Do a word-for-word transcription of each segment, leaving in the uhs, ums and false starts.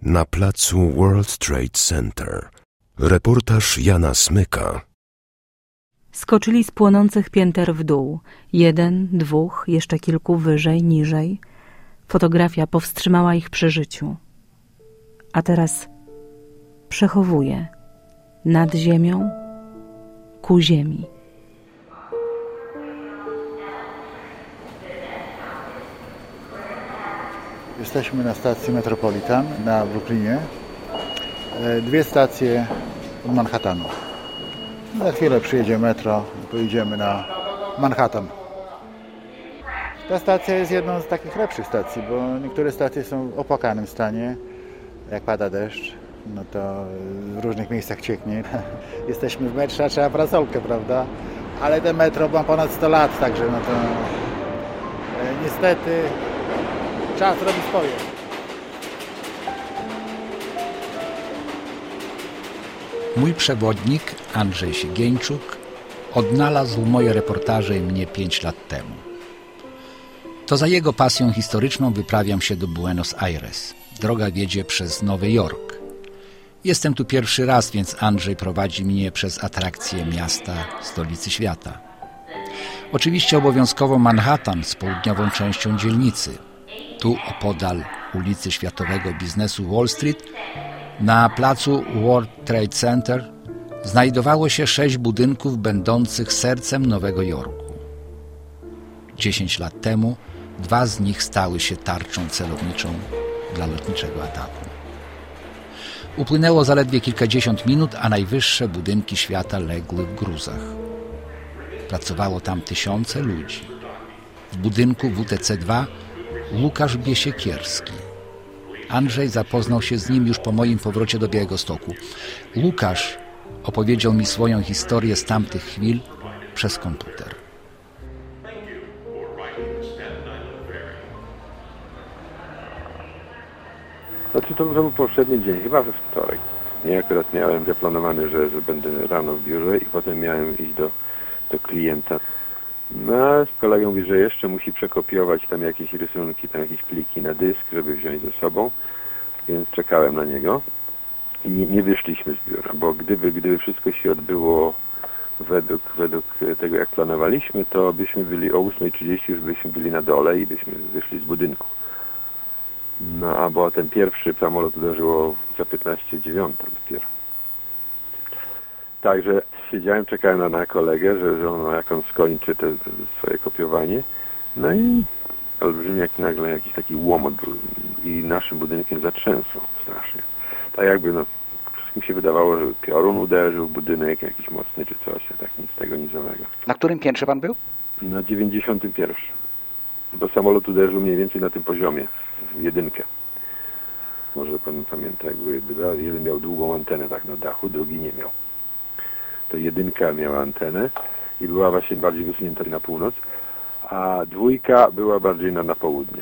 Na placu World Trade Center. Reportaż Jana Smyka. Skoczyli z płonących pięter w dół. Jeden, dwóch, jeszcze kilku wyżej, niżej. Fotografia powstrzymała ich przy życiu. A teraz przechowuje nad ziemią ku ziemi. Jesteśmy na stacji Metropolitan na Brooklynie. Dwie stacje od Manhattanu. Za chwilę przyjedzie metro i pojedziemy na Manhattan. Ta stacja jest jedną z takich lepszych stacji, bo niektóre stacje są w opłakanym stanie. Jak pada deszcz, no to w różnych miejscach cieknie. Jesteśmy w metrze, a trzeba parasolkę, prawda? Ale te metro ma ponad sto lat, także no to niestety czas robi swoje. Mój przewodnik, Andrzej Siegieńczuk, odnalazł moje reportaże i mnie pięć lat temu. To za jego pasją historyczną wyprawiam się do Buenos Aires. Droga wiedzie przez Nowy Jork. Jestem tu pierwszy raz, więc Andrzej prowadzi mnie przez atrakcje miasta, stolicy świata. Oczywiście obowiązkowo Manhattan z południową częścią dzielnicy. Tu opodal ulicy Światowego Biznesu Wall Street, na placu World Trade Center, znajdowało się sześć budynków będących sercem Nowego Jorku. Dziesięć lat temu dwa z nich stały się tarczą celowniczą dla lotniczego ataku. Upłynęło zaledwie kilkadziesiąt minut, a najwyższe budynki świata legły w gruzach. Pracowało tam tysiące ludzi. W budynku W T C dwa Łukasz Biesiekierski. Andrzej zapoznał się z nim już po moim powrocie do Białegostoku. Łukasz opowiedział mi swoją historię z tamtych chwil przez komputer. Znaczy to był poprzedni dzień, chyba we wtorek. Ja akurat miałem zaplanowany, że, że będę rano w biurze i potem miałem iść do, do klienta. No, z kolegą mówi, że jeszcze musi przekopiować tam jakieś rysunki, tam jakieś pliki na dysk, żeby wziąć ze sobą, więc czekałem na niego i nie, nie wyszliśmy z biura, bo gdyby, gdyby wszystko się odbyło według, według tego, jak planowaliśmy, to byśmy byli o ósma trzydzieści, już byśmy byli na dole i byśmy wyszli z budynku. No, a bo ten pierwszy samolot uderzyło za piętnaście dziewiątą dopiero. Także siedziałem, czekałem na, na kolegę, że, że on, jak on skończy te, te swoje kopiowanie. No i olbrzymi jak nagle jakiś taki łomot był i naszym budynkiem zatrzęsło strasznie. Tak jakby, no, wszystkim się wydawało, że piorun uderzył w budynek jakiś mocny czy coś, a tak nic z tego, nic nowego. Na którym piętrze pan był? Na dziewięćdziesiątym pierwszym. Bo samolot uderzył mniej więcej na tym poziomie, w jedynkę. Może pan pamięta, jak były, jeden miał długą antenę tak na dachu, drugi nie miał. To jedynka miała antenę i była właśnie bardziej wysunięta na północ, a dwójka była bardziej na, na południe.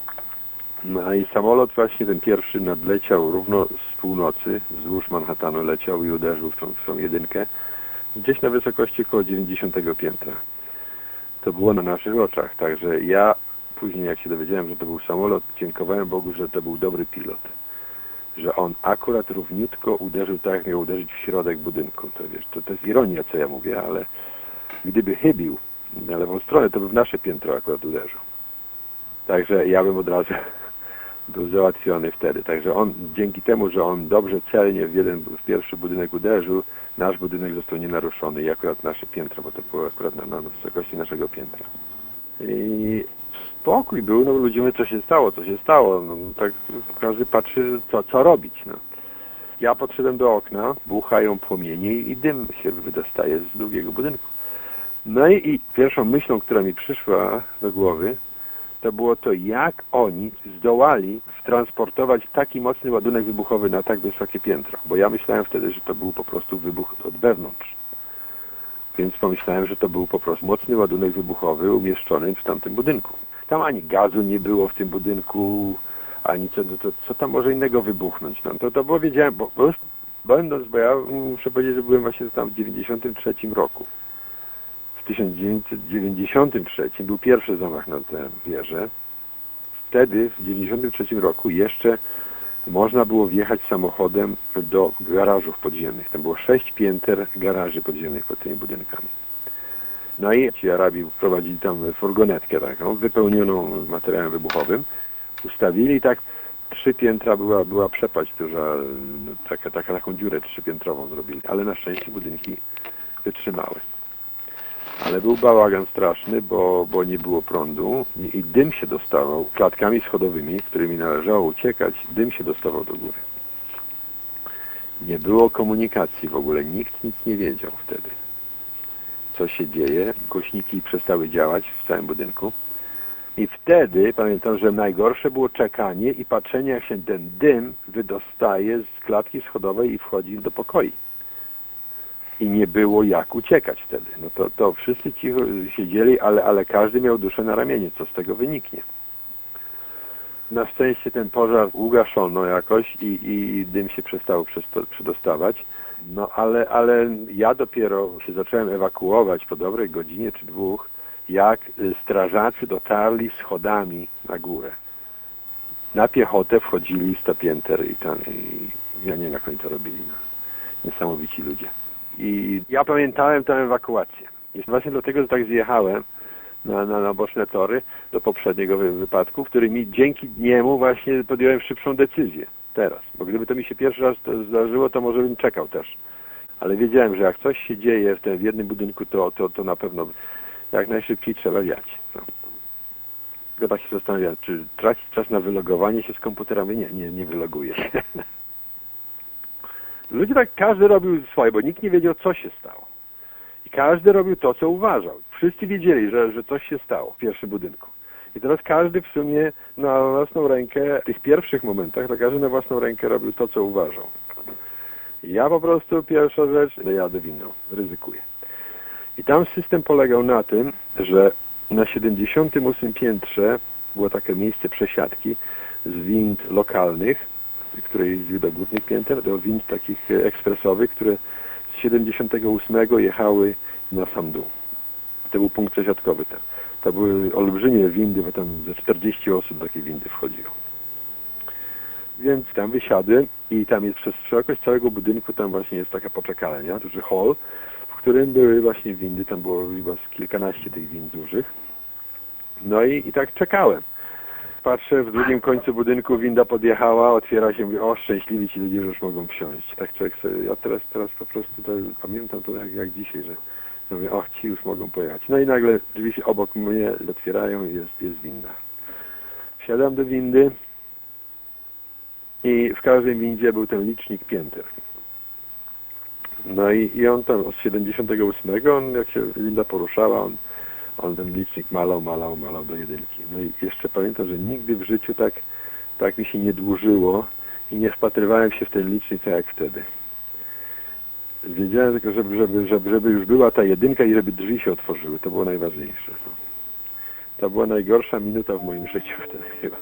No i samolot właśnie ten pierwszy nadleciał równo z północy, wzdłuż Manhattanu leciał i uderzył w tą, w tą jedynkę, gdzieś na wysokości około dziewięćdziesiątego piętra. To było na naszych oczach, także ja później, jak się dowiedziałem, że to był samolot, dziękowałem Bogu, że to był dobry pilot. Że on akurat równiutko uderzył tak, jak miał uderzyć w środek budynku. To, wiesz, to, to jest ironia, co ja mówię, ale gdyby chybił na lewą stronę, to by w nasze piętro akurat uderzył. Także ja bym od razu był załatwiony wtedy. Także on, dzięki temu, że on dobrze, celnie w jeden, w pierwszy budynek uderzył, nasz budynek został nienaruszony i akurat nasze piętro, bo to było akurat na, na wysokości naszego piętra. I spokój był, no ludzie mówią, co się stało, co się stało, no, tak każdy patrzy, co, co robić, no. Ja podszedłem do okna, buchają płomienie i dym się wydostaje z drugiego budynku. No i, i pierwszą myślą, która mi przyszła do głowy, to było to, jak oni zdołali transportować taki mocny ładunek wybuchowy na tak wysokie piętro, bo ja myślałem wtedy, że to był po prostu wybuch od wewnątrz. Więc pomyślałem, że to był po prostu mocny ładunek wybuchowy umieszczony w tamtym budynku. Tam ani gazu nie było w tym budynku, ani co, to, co tam może innego wybuchnąć. No to, to było, wiedziałem, bo, bo już będąc, bo ja muszę powiedzieć, że byłem właśnie tam w dziewięćdziesiątym trzecim roku. W tysiąc dziewięćset dziewięćdziesiątym trzecim był pierwszy zamach na tę wieżę. Wtedy, w dziewięćdziesiątym trzecim roku, jeszcze można było wjechać samochodem do garażów podziemnych. Tam było sześć pięter garaży podziemnych pod tymi budynkami. No i ci Arabi prowadzili tam furgonetkę taką, wypełnioną materiałem wybuchowym. Ustawili tak, trzy piętra była, była przepaść duża, taka, taka, taką dziurę trzypiętrową zrobili, ale na szczęście budynki wytrzymały. Ale był bałagan straszny, bo, bo nie było prądu i, i dym się dostawał klatkami schodowymi, którymi należało uciekać, dym się dostawał do góry. Nie było komunikacji w ogóle, nikt nic nie wiedział wtedy, co się dzieje. Głośniki przestały działać w całym budynku. I wtedy pamiętam, że najgorsze było czekanie i patrzenie, jak się ten dym wydostaje z klatki schodowej i wchodzi do pokoi. I nie było jak uciekać wtedy. No to, to wszyscy cicho siedzieli, ale, ale każdy miał duszę na ramieniu, co z tego wyniknie. Na szczęście ten pożar ugaszono jakoś i, i, i dym się przestał przedostawać. No ale, ale ja dopiero się zacząłem ewakuować po dobrej godzinie czy dwóch, jak strażacy dotarli schodami na górę. Na piechotę wchodzili sto pięter i tam, i ja nie wiem, jak oni to robili. No. Niesamowici ludzie. I ja pamiętałem tę ewakuację. I właśnie dlatego, że tak zjechałem na, na, na boczne tory do poprzedniego wy, wypadku, w którym mi dzięki niemu właśnie podjąłem szybszą decyzję teraz. Bo gdyby to mi się pierwszy raz to zdarzyło, to może bym czekał też. Ale wiedziałem, że jak coś się dzieje w tym w jednym budynku, to, to, to na pewno jak najszybciej trzeba wiać. No. Tylko tak się zastanawiam, czy tracić czas na wylogowanie się z komputera? Nie, nie, nie wyloguję się. Ludzie tak, każdy robił swoje, bo nikt nie wiedział, co się stało. I każdy robił to, co uważał. Wszyscy wiedzieli, że, że coś się stało w pierwszym budynku. I teraz każdy w sumie na własną rękę, w tych pierwszych momentach, to każdy na własną rękę robił to, co uważał. I ja po prostu, pierwsza rzecz, no jadę windą, ryzykuję. I tam system polegał na tym, że na siedemdziesiątym ósmym piętrze było takie miejsce przesiadki z wind lokalnych, które jeździły do górnych pięter, do wind takich ekspresowych, które z siedemdziesiątego ósmego jechały na sam dół. To był punkt przesiadkowy. To, to były olbrzymie windy, bo tam ze czterdzieści osób do takiej windy wchodziło. Więc tam wysiadłem i tam jest przez szerokość całego budynku, tam właśnie jest taka poczekalnia, duży hall, w którym były właśnie windy, tam było chyba z kilkanaście tych wind dużych. No i, i tak czekałem. Patrzę, w drugim końcu budynku winda podjechała, otwiera się, mówię, o, szczęśliwi ci ludzie, że już mogą wsiąść. Tak człowiek sobie, ja teraz, teraz po prostu to, pamiętam to jak, jak dzisiaj, że mówię, och, ci już mogą pojechać. No i nagle drzwi się obok mnie otwierają i jest, jest winda. Wsiadam do windy i w każdej windzie był ten licznik pięter. No i, i on tam od siedemdziesiątego ósmego, on jak się winda poruszała, on On ten licznik malał, malał, malał do jedynki. No i jeszcze pamiętam, że nigdy w życiu tak, tak mi się nie dłużyło i nie wpatrywałem się w ten licznik tak jak wtedy. Wiedziałem tylko, żeby, żeby, żeby, żeby już była ta jedynka i żeby drzwi się otworzyły. To było najważniejsze. To była najgorsza minuta w moim życiu wtedy chyba.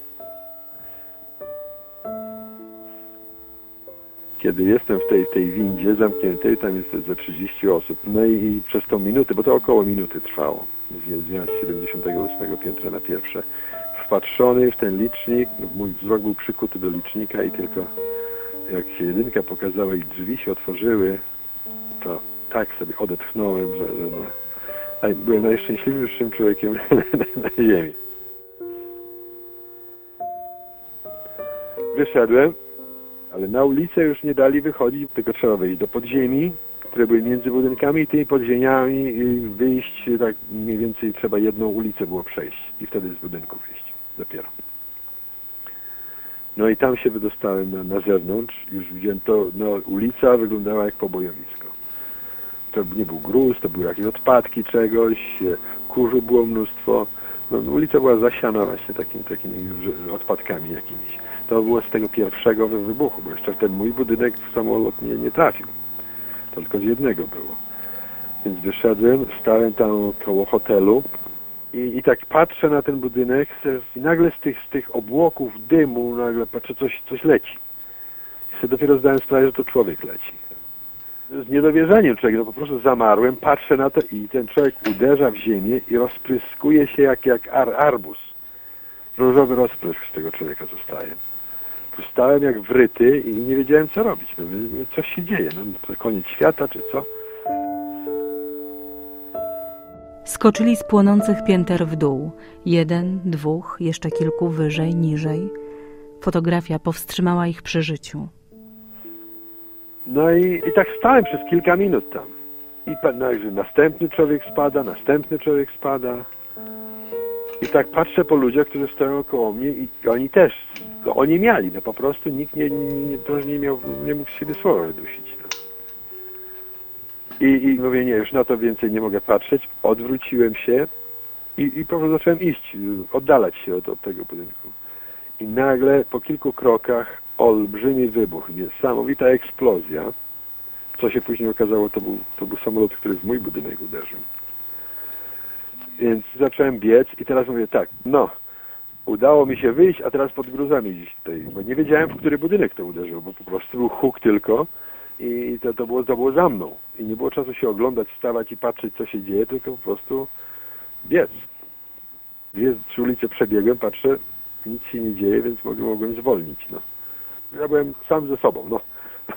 Kiedy jestem w tej, tej windzie zamkniętej, tam jest ze trzydzieści osób, no i, i przez tą minutę, bo to około minuty trwało, z siedemdziesiątego ósmego piętra na pierwsze, wpatrzony w ten licznik, mój wzrok był przykuty do licznika i tylko jak się jedynka pokazała i drzwi się otworzyły, to tak sobie odetchnąłem, że, że no, byłem najszczęśliwszym człowiekiem na ziemi. Wyszedłem, ale na ulicę już nie dali wychodzić, tylko trzeba wejść do podziemi, które były między budynkami i tymi podziemiami wyjść, tak mniej więcej trzeba jedną ulicę było przejść i wtedy z budynku wyjść dopiero. No i tam się wydostałem na, na zewnątrz, już widziałem to, no ulica wyglądała jak pobojowisko. To nie był gruz, to były jakieś odpadki czegoś, kurzu było mnóstwo, no ulica była zasiana właśnie takimi, takimi odpadkami jakimiś. To było z tego pierwszego wybuchu, bo jeszcze ten mój budynek w samolot nie, nie trafił. To tylko z jednego było. Więc wyszedłem, stałem tam koło hotelu i, i tak patrzę na ten budynek i nagle z tych, z tych obłoków dymu nagle patrzę, coś, coś leci. I sobie dopiero zdałem sprawę, że to człowiek leci. Z niedowierzaniem człowiek, no po prostu zamarłem, patrzę na to i ten człowiek uderza w ziemię i rozpryskuje się jak, jak ar, arbuz. Różowy rozprysk z tego człowieka zostaje. Stałem jak wryty i nie wiedziałem, co robić. No, coś się dzieje, no, to koniec świata, czy co? Skoczyli z płonących pięter w dół. Jeden, dwóch, jeszcze kilku wyżej, niżej. Fotografia powstrzymała ich przy życiu. No i, i tak stałem przez kilka minut tam. I no, że następny człowiek spada, następny człowiek spada. I tak patrzę po ludziach, którzy stoją koło mnie i oni też, no, oni mieli, no po prostu nikt nie, nie, nie, miał, nie mógł z siebie słowa wydusić. No. I, I mówię, nie, już na to więcej nie mogę patrzeć. Odwróciłem się i, i po prostu zacząłem iść, oddalać się od, od tego budynku. I nagle po kilku krokach olbrzymi wybuch, niesamowita eksplozja. Co się później okazało, to był, to był samolot, który w mój budynek uderzył. Więc zacząłem biec i teraz mówię tak, no, udało mi się wyjść, a teraz pod gruzami gdzieś tutaj, bo nie wiedziałem, w który budynek to uderzył, bo po prostu był huk tylko i to, to, było, to było za mną. I nie było czasu się oglądać, wstawać i patrzeć, co się dzieje, tylko po prostu biec. Dwie, trzy ulice przebiegłem, patrzę, nic się nie dzieje, więc mogłem, mogłem zwolnić, no. Ja byłem sam ze sobą, no.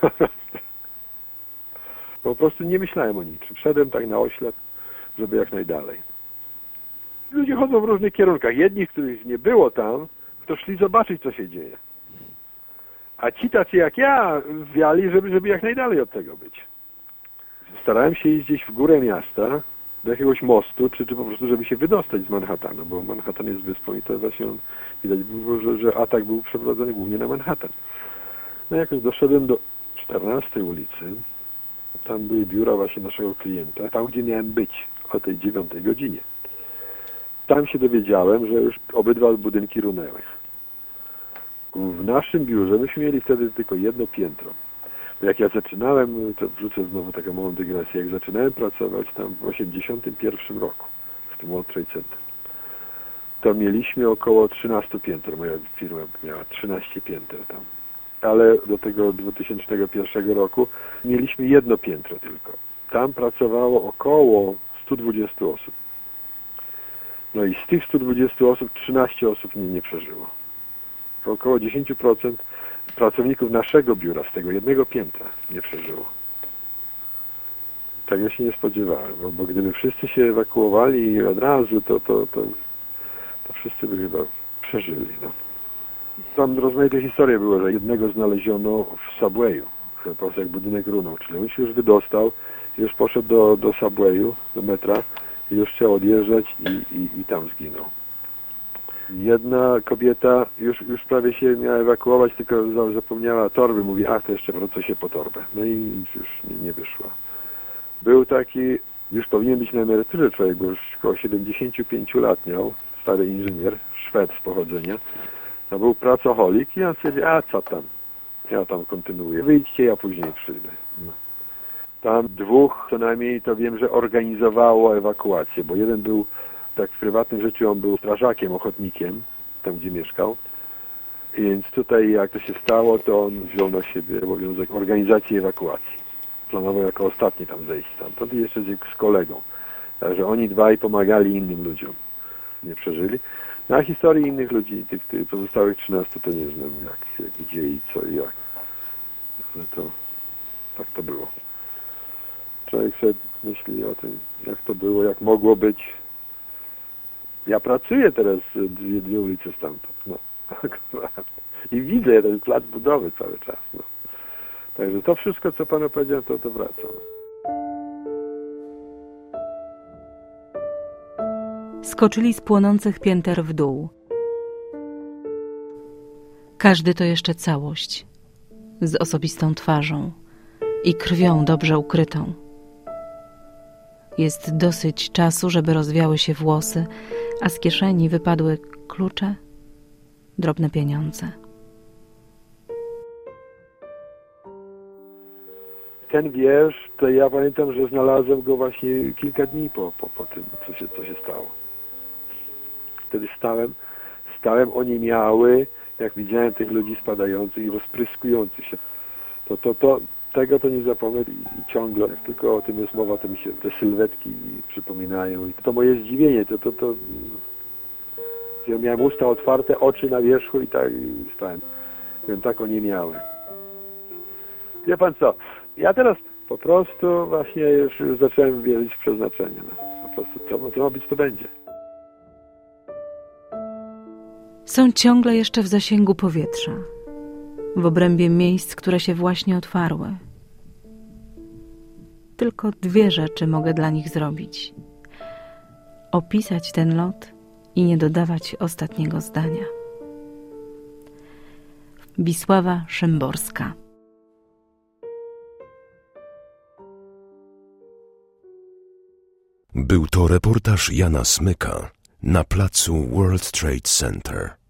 Po prostu nie myślałem o niczym. Szedłem tak na oślep, żeby jak najdalej. Ludzie chodzą w różnych kierunkach. Jedni, których nie było tam, to szli zobaczyć, co się dzieje. A ci tacy jak ja wiali, żeby, żeby jak najdalej od tego być. Starałem się iść gdzieś w górę miasta, do jakiegoś mostu, czy, czy po prostu, żeby się wydostać z Manhattanu, bo Manhattan jest wyspą i to właśnie on, widać było, że, że atak był przeprowadzony głównie na Manhattan. No jakoś doszedłem do czternastej ulicy. Tam były biura właśnie naszego klienta, tam gdzie miałem być o tej dziewiątej godzinie. Tam się dowiedziałem, że już obydwa budynki runęły. W naszym biurze myśmy mieli wtedy tylko jedno piętro. Bo jak ja zaczynałem, to wrzucę znowu taką małą dygresję, jak zaczynałem pracować tam w osiemdziesiątym pierwszym roku w tym World Trade Center, to mieliśmy około trzynaście pięter. Moja firma miała trzynaście pięter tam. Ale do tego dwutysięcznego pierwszego roku mieliśmy jedno piętro tylko. Tam pracowało około stu dwudziestu osób. No i z tych stu dwudziestu osób trzynaście osób nie, nie przeżyło. Około dziesięć procent pracowników naszego biura z tego jednego piętra nie przeżyło. Tego się nie spodziewałem, bo, bo gdyby wszyscy się ewakuowali od razu, to, to, to, to wszyscy by chyba przeżyli. No. Tam rozmaite historie były, że jednego znaleziono w Subwayu, po prostu jak budynek runął, czyli on się już wydostał, już poszedł do, do Subwayu, do metra i już chciał odjeżdżać i, i, i tam zginął. Jedna kobieta już, już prawie się miała ewakuować, tylko zapomniała torby, mówi, ach, to jeszcze wrócę się po torbę. No i już nie, nie wyszła. Był taki, już powinien być na emeryturze człowiek, bo już około siedemdziesięciu pięciu lat miał, stary inżynier, Szwed z pochodzenia. To był pracoholik i on stwierdził, a co tam, ja tam kontynuuję, wyjdźcie, ja później przyjdę. No. Tam dwóch co najmniej, to wiem, że organizowało ewakuację, bo jeden był tak w prywatnym życiu, on był strażakiem, ochotnikiem, tam gdzie mieszkał. I więc tutaj jak to się stało, to on wziął na siebie obowiązek organizacji ewakuacji. Planował jako ostatni tam zejść stamtąd i jeszcze z kolegą. Także oni dwaj pomagali innym ludziom. Nie przeżyli. No a historii innych ludzi, tych, tych pozostałych trzynastu, to nie znam jak, jak, gdzie i co i jak. Ale to tak to było. Człowiek sobie myśli o tym, jak to było, jak mogło być. Ja pracuję teraz dwie, dwie ulice stamtąd. No. I widzę ten plac budowy cały czas. No. Także to wszystko, co Panu powiedziałem, to, to wraca. Skoczyli z płonących pięter w dół. Każdy to jeszcze całość, z osobistą twarzą i krwią dobrze ukrytą. Jest dosyć czasu, żeby rozwiały się włosy, a z kieszeni wypadły klucze, drobne pieniądze. Ten wiersz, to ja pamiętam, że znalazłem go właśnie kilka dni po, po, po tym, co się, co się stało. Wtedy stałem, stałem oniemiały, jak widziałem tych ludzi spadających i rozpryskujących się. To, to, to, tego to nie zapomnę i, i ciągle, jak tylko o tym jest mowa, to mi się te sylwetki przypominają. I to moje zdziwienie, to, to, to ja miałem usta otwarte, oczy na wierzchu i tak i stałem. Więc tak oni miały. Wie pan co, ja teraz po prostu właśnie już, już zacząłem wierzyć w przeznaczenie. No. Po prostu co, co ma być, to będzie. Są ciągle jeszcze w zasięgu powietrza, w obrębie miejsc, które się właśnie otwarły. Tylko dwie rzeczy mogę dla nich zrobić. Opisać ten lot i nie dodawać ostatniego zdania. Wisława Szymborska. Był to reportaż Jana Smyka na placu World Trade Center.